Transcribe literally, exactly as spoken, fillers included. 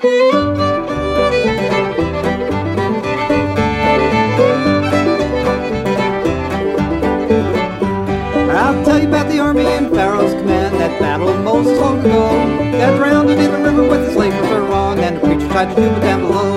I'll tell you about the army in Pharaoh's command, that battle of Moses long ago. Got drowned in the river with his labors were wrong, and the preacher tried to do it down below.